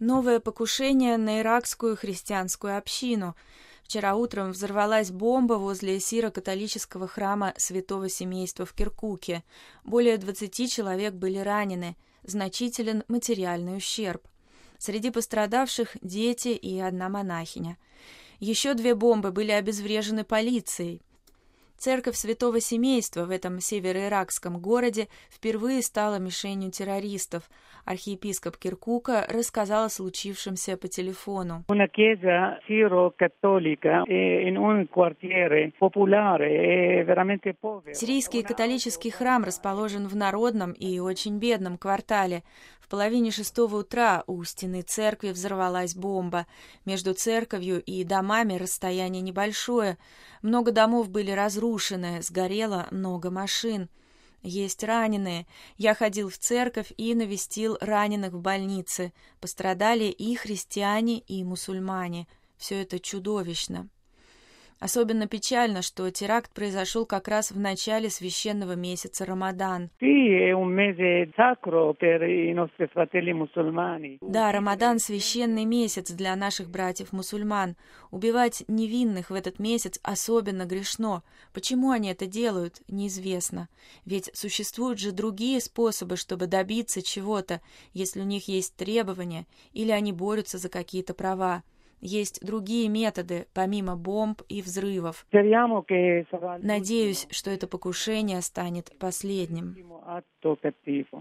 Новое покушение на иракскую христианскую общину. Вчера утром взорвалась бомба возле сиро-католического храма Святого Семейства в Киркуке. Более 20 человек были ранены. Значителен материальный ущерб. Среди пострадавших дети и одна монахиня. Еще 2 бомбы были обезврежены полицией. Церковь Святого Семейства в этом североиракском городе впервые стала мишенью террористов. Архиепископ Киркука рассказал о случившемся по телефону. Сирийский католический храм расположен в народном и очень бедном квартале. В половине 6 утра у стены церкви взорвалась бомба. Между церковью и домами расстояние небольшое. Много домов были разрушены, сгорело много машин. Есть раненые. Я ходил в церковь и навестил раненых в больнице. Пострадали и христиане, и мусульмане. Все это чудовищно. Особенно печально, что теракт произошел как раз в начале священного месяца Рамадан. Да, Рамадан — священный месяц для наших братьев-мусульман. Убивать невинных в этот месяц особенно грешно. Почему они это делают, неизвестно. Ведь существуют же другие способы, чтобы добиться чего-то, если у них есть требования или они борются за какие-то права. Есть другие методы, помимо бомб и взрывов. Надеюсь, что это покушение станет последним.